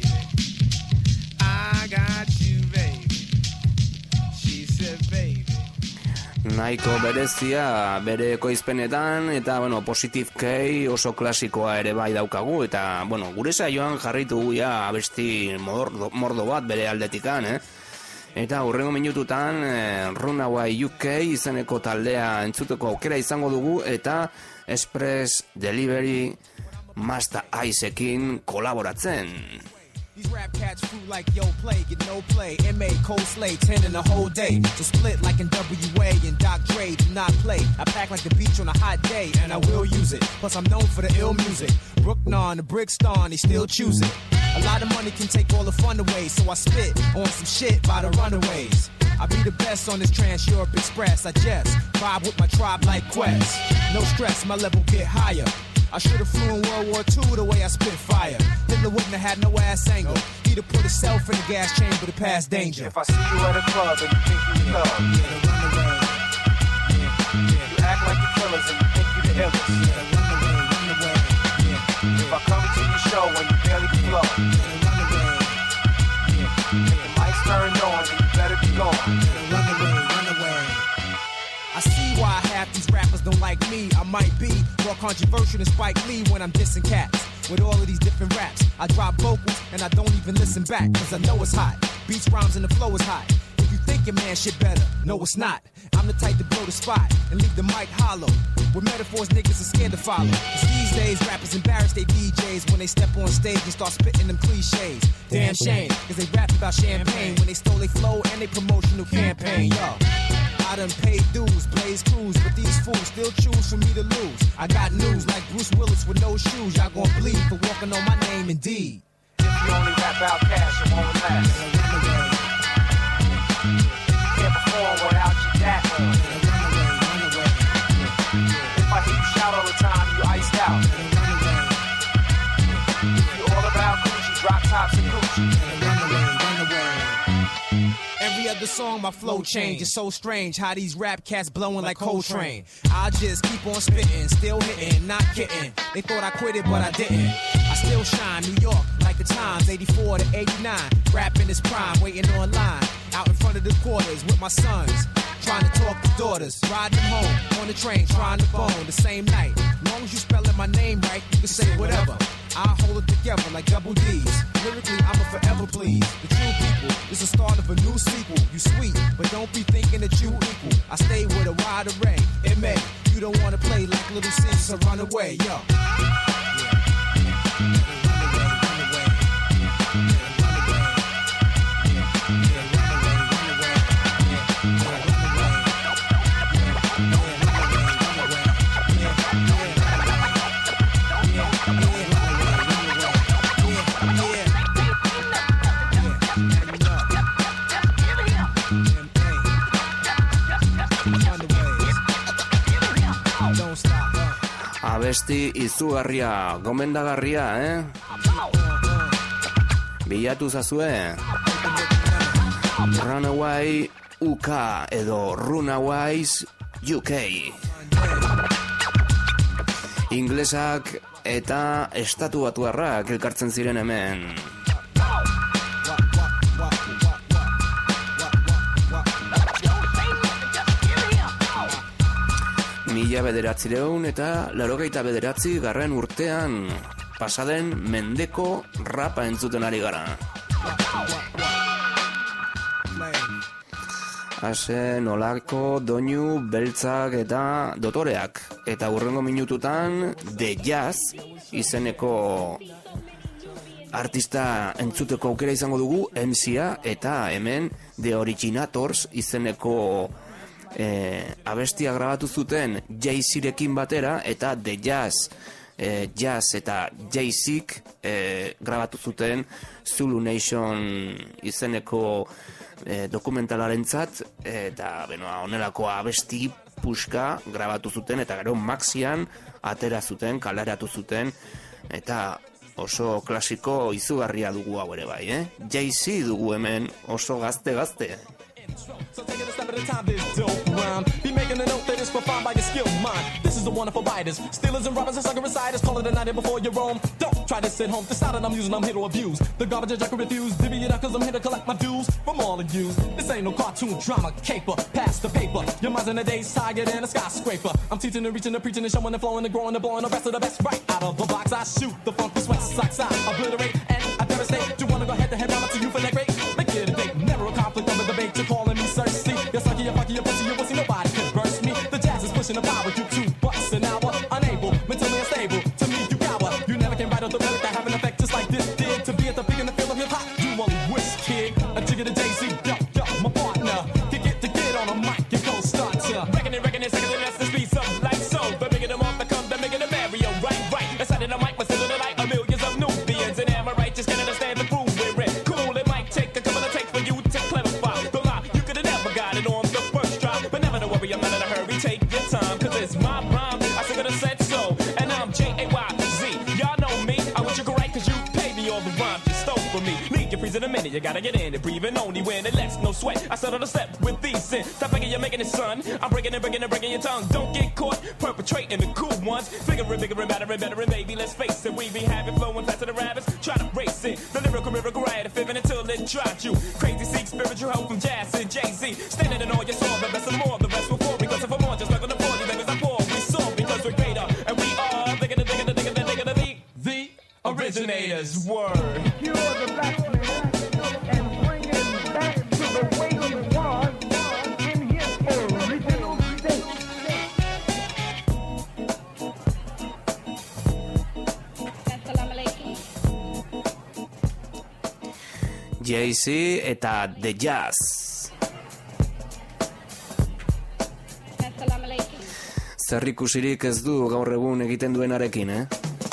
I got you, baby. She said, baby. Nahiko berezia bere ekoizpenetan, eta bueno, Positive K oso klasikoa ere bai daukagu, eta bueno, gure saioan jarritu ja abesti mordo, mordo bat bere aldetikan, eh? Eta hurrengo minututan eh, Runaway U K izeneko taldea entzuteko aukera izango dugu, eta Express Delivery Master Iceekin kolaboratzen. These rap cats fruit like yo play, get no play. M A, Cold Slay, ten in the whole day. So split like in W A and Doc Dre, do not play. I pack like the beach on a hot day, and I will use it. Plus I'm known for the ill music. Brooknon, the Brickston, they still choose it. A lot of money can take all the fun away, so I spit on some shit by the runaways. I be the best on this Trans-Europe Express. I just vibe with my tribe like Quest. No stress, my level get higher. I should've flew in World War Two the way I spit fire. Hitler wouldn't have had no ass angle. He'd have put himself in the gas chamber to pass danger. If I see you at a club and you think you know, yeah, the runaway. Yeah, you act like the killers and you think you the illest. Yeah, the runaway, runaway. Yeah, if I come to your show and you barely flow, yeah, the runaway. Yeah, if the mic's turned on, then you better be gone. Yeah, the runaway, runaway. I see why half these rappers don't like me. I might be more controversial than Spike Lee when I'm dissing cats. With all of these different raps, I drop vocals and I don't even listen back, cause I know it's hot. Beats, rhymes, and the flow is hot. If you think your man shit better, no it's not. I'm the type to blow the spot and leave the mic hollow. With metaphors niggas are scared to follow. Cause these days rappers embarrass they D Js when they step on stage and start spitting them cliches. Damn shame, cause they rap about champagne when they stole their flow and they promotional campaign. Yo, I done paid dues, blaze crews, but these fools still choose for me to lose. I got news like Bruce Willis with no shoes. Y'all gon' bleed for walking on my name indeed. If you only rap out cash, it won't last. You can't perform without your dad on. If I hear you shout all the time, you iced out. If you all about Gucci, drop tops and Gucci. Every other song, my flow change. It's so strange how these rap cats blowing like Coltrane. I just keep on spitting, still hitting, not kidding. They thought I quit it, but I didn't. I still shine, New York, like the times, eighty-four to eighty-nine. Rapping is prime, waiting on line. Out in front of the quarters with my sons. Trying to talk to daughters, riding them home. On the train, trying to phone the same night. Long as you spelling my name right, you can say whatever. I'll hold it together like double D's. Lyrically, I'm a forever please. The true people, it's the start of a new sequel. You sweet, but don't be thinking that you equal. I stay with a wide array. It may, you don't wanna play like Little Caesar, run away, yo. Abesti izugarria, gomendagarria, eh? Bilatu zazue Runaway U K edo Runaways U K. Inglesak eta estatu batuarrak elkartzen ziren hemen. Mila bederatzireun eta laurogeita bederatzi garren urtean pasaden mendeko rapa entzuten ari gara. Hase nolako doinu beltzak eta dotoreak. Eta hurrengo minututan The Jazz izeneko artista entzuteko aukera izango dugu, M C-a, eta hemen The Originators izeneko eh, abestia grabatu zuten Jay-Zrekin batera, eta The Jazz eh, Jazz eta Jay-Zek eh, grabatu zuten Zulu Nation izeneko eh, dokumentalarentzat, eta beno, honelako abesti puska grabatu zuten, eta gero Maxian atera zuten, kaleratu zuten, eta oso klasiko izugarria dugu hau ere bai, eh? Jay-Z dugu hemen oso gazte-gazte. So taking a step at a time, this dope rhyme. Be making a note that is profound by your skill mind. This is the one for writers, stealers and robbers and sucker reciters. Call it a night before you roam. Don't try to sit home. The style that I'm using, I'm here to abuse. The garbage I can refuse. Divvy it up cause I'm here to collect my dues from all of yous. This ain't no cartoon drama caper. Pass the paper. Your mind's in a day's higher than a skyscraper. I'm teaching and reaching and preaching and showing and flowing and growing and blowing the rest of the best right out of the box. I shoot the funky sweat socks. I obliterate and I devastate. You wanna go head to head down to you for that great? Make it a date. Never a conflict of a debate. You're calling me thirsty. You're sucky, you're fucky, you're pussy, you're pussy. Nobody can burst me. The Jazz is pushing the power. You two bucks an hour. Unable, mentally unstable. To me, you cower. You never can write out the lyric that have an effect just like this did. To be at the peak in the field of hip hop. You only wish, kid. A jigger to Jay-Z. Yo, yo, my partner. Can get to get on a mic and go start to. Reckon it, reckon it, second to that's the speed. Something like so. But making them off the come, they're making a barrier. Right, right. Inside of the mic, but still in the light. A millions of Nubians. And am I right? Just can't understand the groove we're in. Cool, it might take a couple of takes for you to clarify. The lie, you could have never got it on the first try. But never to worry, I'm not in a hurry. Take your time, cause it's my rhyme. I still could have said so. And I'm J A Y. You gotta get in it, breathing only when it lets no sweat. I settle the step with these in. Stop thinking you're making it, son. I'm breaking it, breaking it, breaking your tongue. Don't get caught perpetrating the cool ones. Bigger and bigger and better and better and baby, let's face it. We be having flowing faster than rabbits. Try to race it. The lyrical miracle riot, fivin' until it drops you. Crazy seek spiritual help from Jazz and Jay-Z. Standing in all your soul, the best and more. The rest will fall because if I'm more, just like on the floor, you think I pour. We soar because we're greater. And we are bigger than bigger than bigger than bigger than the, the originators. Word. You're the black man and bring him back to the way he was in his original state. Jay-Z eta The Jazz. Zerrikusirik ez du gaur egun egiten duenarekin, eh?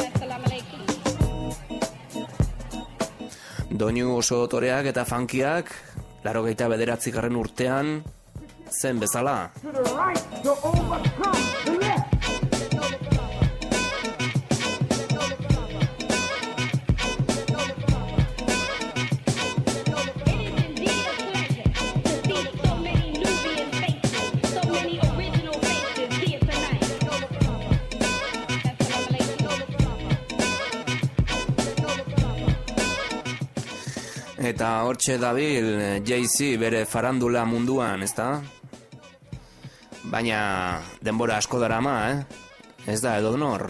Doinu oso dotoreak eta funkiak, laurogeita bederatzigarren urtean, zen bezala. To the right to overcome the left. Eta hortxe dabil Jay-Z bere farandula munduan, ezta? Baina denbora asko darama, eh? Ez da edo nor.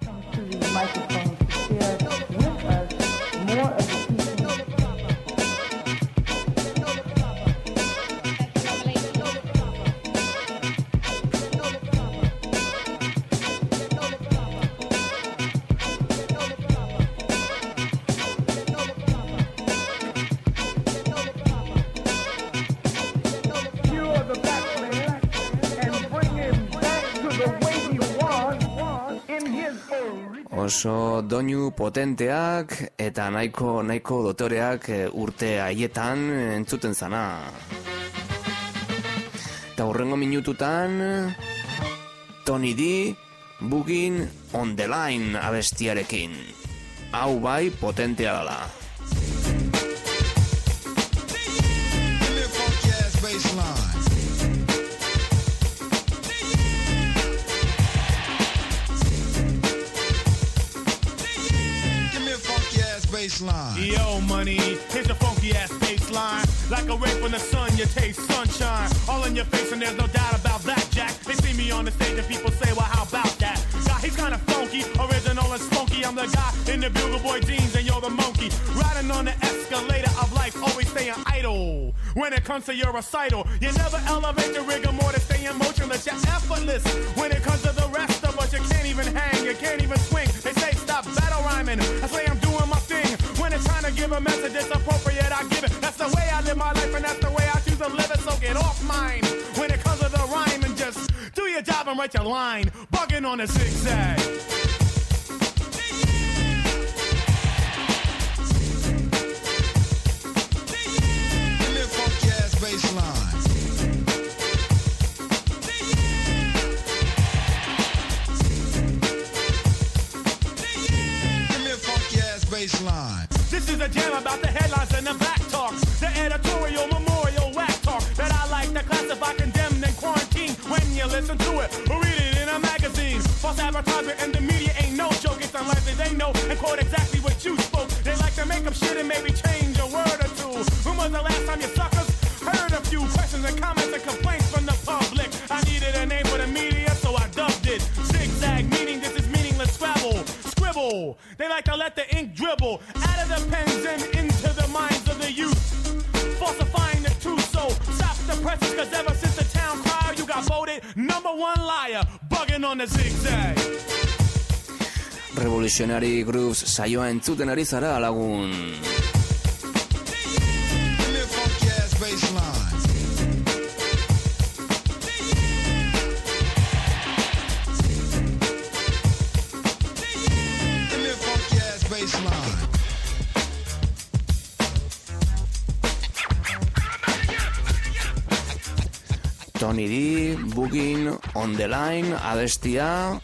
Oso doinu potenteak eta nahiko nahiko dotoreak urte haietan entzuten zana. Eta hurrengo minututan Tony D, Boogie on the Line abestiarekin. Hau bai potentea dela. Yo, money, here's a funky ass baseline. Like a ray from the sun, you taste sunshine. All in your face, and there's no doubt about that, Jack. They see me on the stage, and people say, well, how about that? God, he's kinda funky, original and spunky. I'm the guy in the Bugle Boy jeans, and you're the monkey. Riding on the escalator of life, always staying idle. When it comes to your recital, you never elevate the rigor more to stay emotionless. You're effortless. When it comes to the rest of us, you can't even hang, you can't even swing. They say stop battle rhyming. I say I'm doing my thing. When it's trying to give a message, it's appropriate, I give it. That's the way I live my life, and that's the way I choose to live it. So get off mine. When it comes to the rhyme, and just do your job and write your line. Bugging on a zigzag. Give me a funky ass bass line. Baseline. This is a jam about the headlines and the back talk. The editorial memorial whack talk that I like to classify condemned and quarantined. When you listen to it or read it in a magazine, false advertisement and the media ain't no joke. It's unlikely they know and quote exactly what you spoke. They like to make up shit and maybe change a word or two. When was the last time you suckers heard a few questions and comments and complaints from the public? I needed a name for the media, so I dubbed it Zigzag, meaning this is meaningless scrabble. They like to let the ink dribble out of the pens and into the minds of the youth, falsifying the truth. So stop the presses, cause ever since the town cried, you got voted number one liar, bugging on the zigzag. Revolutionary Grooves saioa entzuten ari zara, lagun. Give me a funky ass baseline. Tony D, Boogie on the Line, abestia.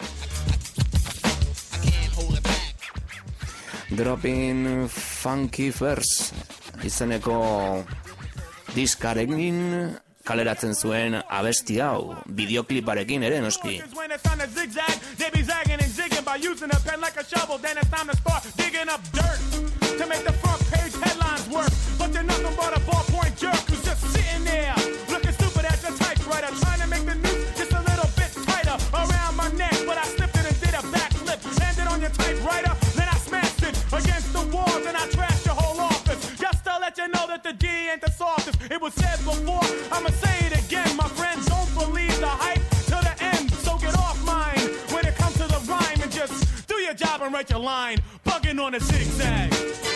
Dropping funky verse. izeneko diskarekin kaleratzen zuen abesti hau, bideokliparekin ere noski. When it's time to zigzag, they be zagging and zigging by using a pen like a shovel. Then it's time to start digging up dirt to make the front page headlines work. But they're nothing but a ballpoint jerk who's just sitting there looking stupid at the typewriter, trying to make the noose just a little bit tighter around my neck. But I slipped it and did a backflip, landed on your typewriter, then I smashed it against the wall, then I trashed your whole office. Just to let you know that the D ain't the softest. It was said before, I'ma say it again. My friends, don't believe the hype to the end. So get off mine when it comes to the rhyme and just do your job and write your line. Bugging on a zigzag.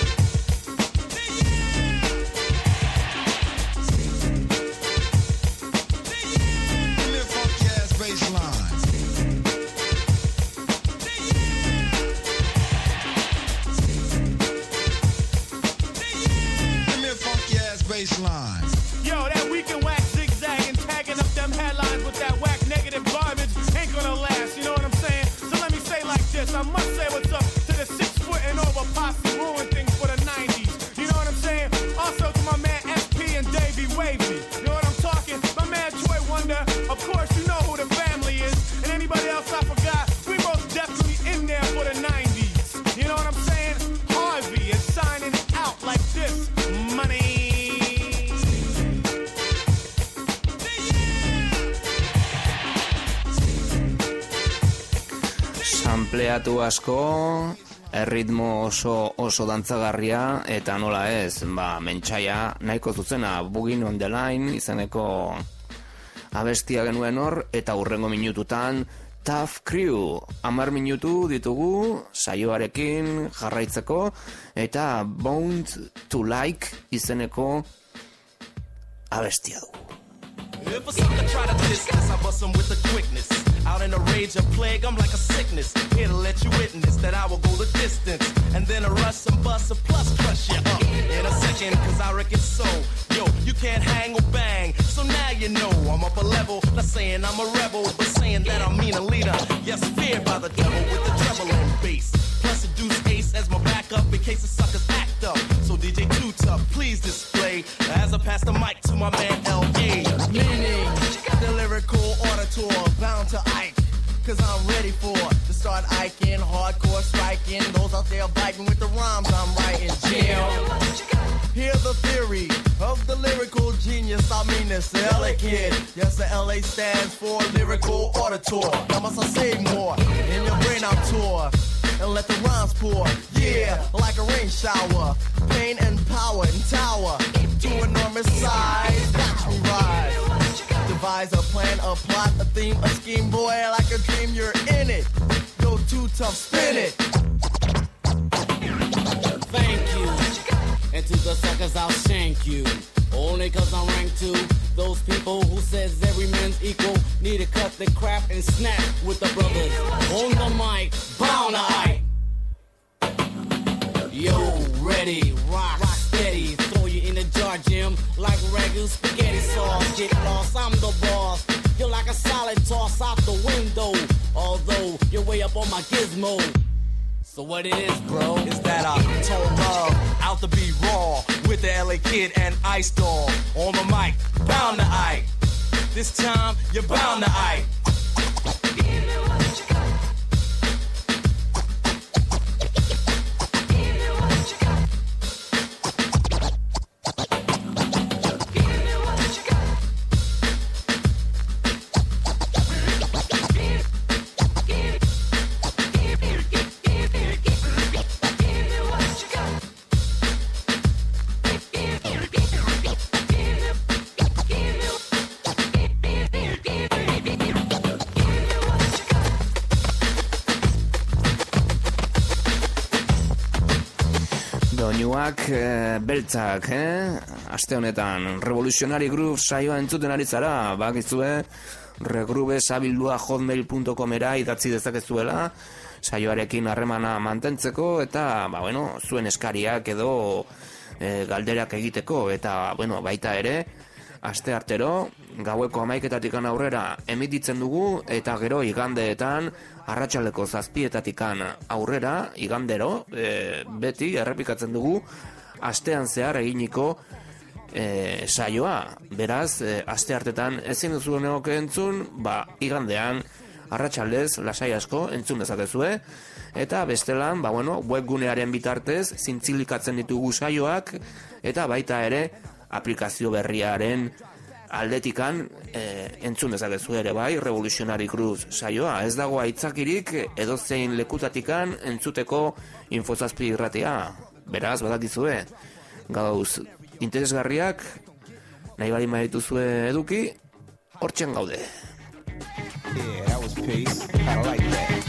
Baseline. Yo, that weekend whack zigzagging, tagging up them headlines with that whack negative garbage ain't gonna last, you know what I'm saying? So let me say like this, I must say what's up to the six foot and over posse ruin things for the nineties, you know what I'm saying? Also to my man S P and Davey Wavy, you know what I'm talking? My man Troy Wonder, of course you know who the family is, and anybody else I forgot, we most definitely in there for the nineties, you know what I'm saying? Harvey is signing out like this, money. Sampleatu asko, erritmo oso oso dantzagarria, eta nola ez, ba, mentsaia nahiko zuzena, Bugin on the Line izeneko abestia genuen hor, eta hurrengo minututan Tough Crew, hamar minutu ditugu saioarekin jarraitzeko, eta Bound to Like izeneko abestia dugu. If a sucker try to diss this, I bust him with a quickness. Out in a rage of plague, I'm like a sickness. Here to let you witness that I will go the distance. And then a rush and bust a plus crush you up in a second, cause I reckon so. Yo, you can't hang or bang, so now you know I'm up a level. Not saying I'm a rebel, but saying that I'm mean a leader. Yes, feared by the devil with the treble and bass. Plus a deuce ace as my backup in case the suckers act up. So D J Too Tough, please display as I pass the mic to my man L A. Meaning, the lyrical auditor, bound to Ike. Cause I'm ready for to start Iking, hardcore striking. Those out there biting with the rhymes I'm writing. Jail. Hear the theory of the lyrical genius. I mean this, the L A kid. Yes, the L A stands for lyrical auditor. Now must I say more? In your brain I'm tour. And let the rhymes pour, yeah, like a rain shower. Pain and power and tower to enormous size. Watch me rise. Devise a plan, a plot, a theme, a scheme. Boy, like a dream, you're in it. Go Too Tough, spin it. Thank you. And to the suckers, I'll shank you. Only cause I'm ranked two. Those people who says every man's equal need to cut the crap and snap with the brothers. On the mic, bound to Ike. Yo, ready, rock, rock steady. Throw you in the jar, Jim, like ragu spaghetti sauce. Get lost, I'm the boss. You're like a solid toss out the window. Although you're way up on my gizmo. So what it is, bro, is that I told love out to be raw with the L A kid and Ice Doll on the mic, bound to Ike. This time you're bound to Ike. Doinuak e, beltzak, eh? Aste honetan, Revolutionary Groove saioa entzuten ari zara, bakizue, regrube sabildua hotmail punto comera idatzi dezakezuela, saioarekin harremana mantentzeko, eta, ba, bueno, zuen eskariak edo e, galderak egiteko, eta, bueno, baita ere, aste artero, gaueko hamaiketatikan aurrera emititzen dugu, eta gero igandeetan, arratsaldeko zazpietatikan aurrera, igandero, e, beti errepikatzen dugu, astean zehar eginiko e, saioa. Beraz, e, aste hartetan ezin duzu neoke entzun, ba, igandean, arratsaldez, lasai asko, entzun dezakezue, eta bestelan, ba, bueno, webgunearen bitartez, zintzilikatzen ditugu saioak, eta baita ere, aplikazio berriaren aldetikan e, entzun dezakezu ere bai, Revolutionary Cruise saioa. Ez dago aitzakirik edozein lekutatikan entzuteko Infozazpi irratia. Beraz, badakizue, gauz interesgarriak, nahi bali maituzue eduki, hortxen gaude. Yeah, that was peace. I like that.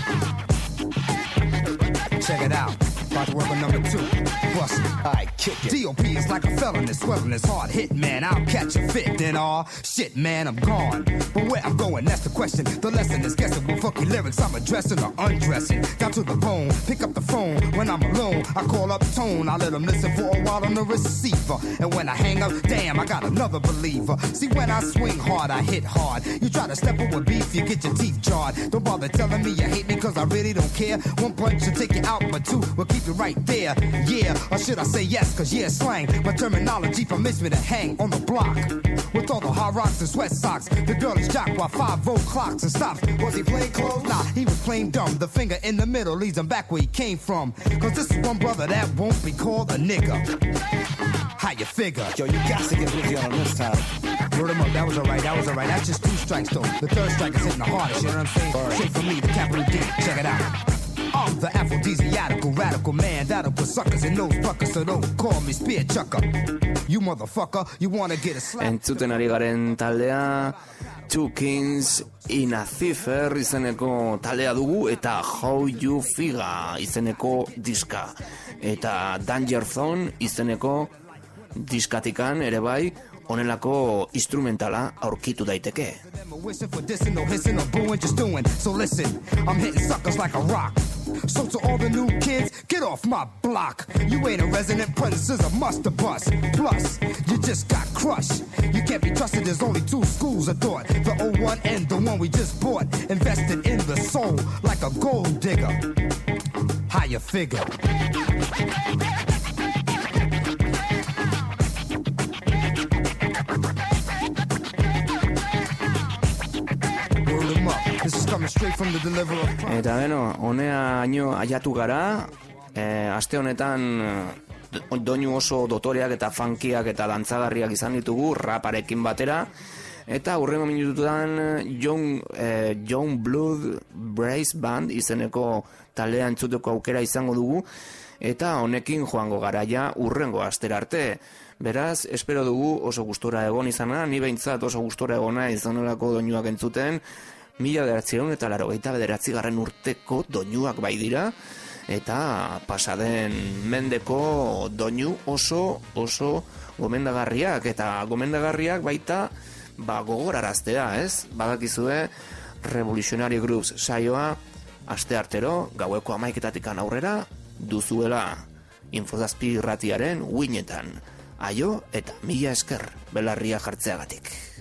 Check it out. About to work on number two. Bust it. I kick it. D O P is like a felon, it's swelling, it's hard hit, man. I'll catch a fit, then all shit, man, I'm gone. But where I'm going, that's the question. The lesson is guessing what funky lyrics I'm addressing or undressing. Down to the bone, pick up the phone when I'm alone. I call up Tone, I let him listen for a while on the receiver. And when I hang up, damn, I got another believer. See, when I swing hard, I hit hard. You try to step up with beef, you get your teeth jarred. Don't bother telling me you hate me, cause I really don't care. One punch will take you out, but two will keep you right there. Yeah, or should I say yes, cause yeah, slang. My terminology permits me to hang on the block with all the hard rocks and sweat socks. The girl is jock while five volt clocks and stops. Was he playing close? Nah, he was playing dumb. The finger in the middle leads him back where he came from. Cause this is one brother that won't be called a nigga. How you figure? Yo, you got to get busy on this time. Word him up, that was alright, that was alright. That's just two strikes though. The third strike is hitting the hardest, you know what I'm saying? Right. Straight from me, the capital D. Check it out. I'm the aphrodisiacal radical man that'll put suckers in those buckets, so don't call me spear chucker. You motherfucker, you wanna get a slap. Entzuten ari garen taldea Two Kings in a Cipher izeneko taldea dugu, eta How You Figure izeneko diska, eta Danger Zone izeneko diskatikan ere bai honelako instrumentala aurkitu daiteke. So listen, I'm hitting suckers like a rock. So to all the new kids, get off my block. You ain't a resident prince, is a muster bust. Plus, you just got crushed. You can't be trusted, there's only two schools of thought. The old one and the one we just bought. Invested in the soul like a gold digger. How you figure? Eta beno, honea haino aiatu gara, e, aste honetan doinu oso dotoreak eta funkiak eta dantzagarriak izan ditugu raparekin batera, eta hurrengo minututan Young, e, Young Blood Brass Band izeneko taldea entzuteko aukera izango dugu, eta honekin joango garaia hurrengo astera arte. Beraz, espero dugu oso gustora egon izana, ni behintzat oso gustora egona izanolako doinuak entzuten, mila bederatziehun eta laurogeita bederatzi garren urteko doinuak bai dira, eta pasaden mendeko doinu oso oso gomendagarriak, eta gomendagarriak baita ba, gogoraraztea, ez? Badakizue Revolutionary Grooves saioa aste artero, gaueko hamaiketatikan aurrera, duzuela Infozazpi irratiaren uinetan. Aio eta mila esker belarria jartzeagatik.